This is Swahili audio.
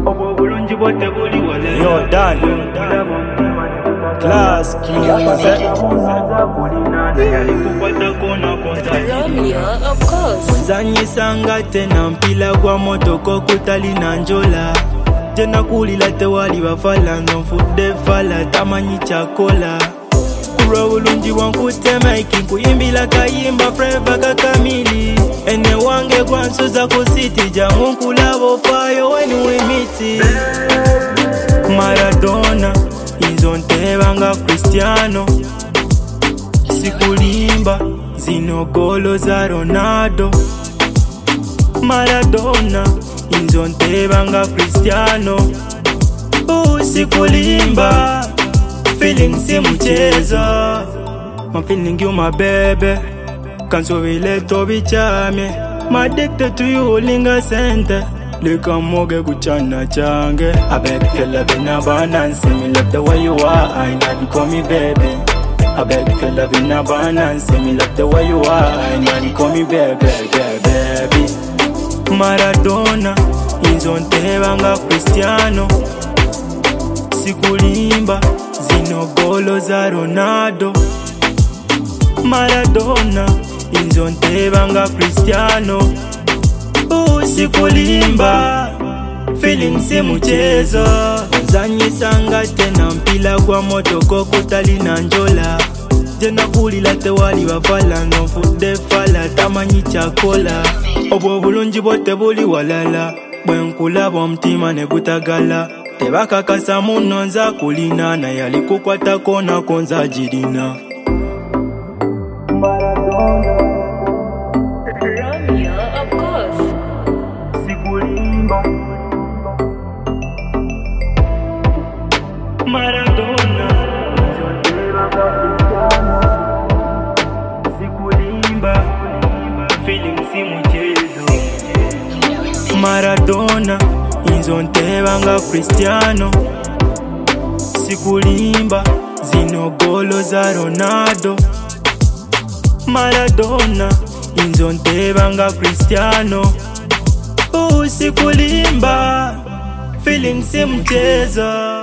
Yo, Dan Class Romeo, of course. Zanyisanga tena mpila kwa motoko kutali na njola. Tena kulila tewali bafala nonfude fala tamanyi chakola. Kura bulungi wankutema ikinkuyimbila kayimba forever kakamili. Ene wange gwansuza kusiti jangu nkulabo fayo when we meet. Maradona inzonteba nga Cristiano. Sikulimba zino golo za Ronaldo. Maradona inzonteba nga Cristiano. Sikulimba feeling si mchezo. I'm feeling you my baby. Canso vile tobi chame. I'm addicted to you linga center. Lika moge kuchana change. I beg if you love in abundance. Me love the way you are. I know you call me baby. I beg if you love in abundance. Me love the way you are. I know you call me baby, baby. Maradona inzonteba nga Cristiano. Sikulimba zino golo za Ronaldo. Maradona inzonteba nga Cristiano. Sikulimba feeling si mchezo. Zanyisanga tena mpila kwa motoko kutali na njola. Jena kulila tewali bafala nonfude fala tamanyi chakola. Obwo bulungi bote buli walala. Bwenkulaba omutima ne gutagala. Tebakakasa muno nza kulina na yali kukwata kona konza jirina. Romeo, of course. Sikulimba Maradona sikulimba feeling si mchezo. Maradona inzonteba nga Cristiano. Sikulimba zino golo za Ronaldo. Maradona inzonteba nga Cristiano. Sikulimba feeling si mchezo.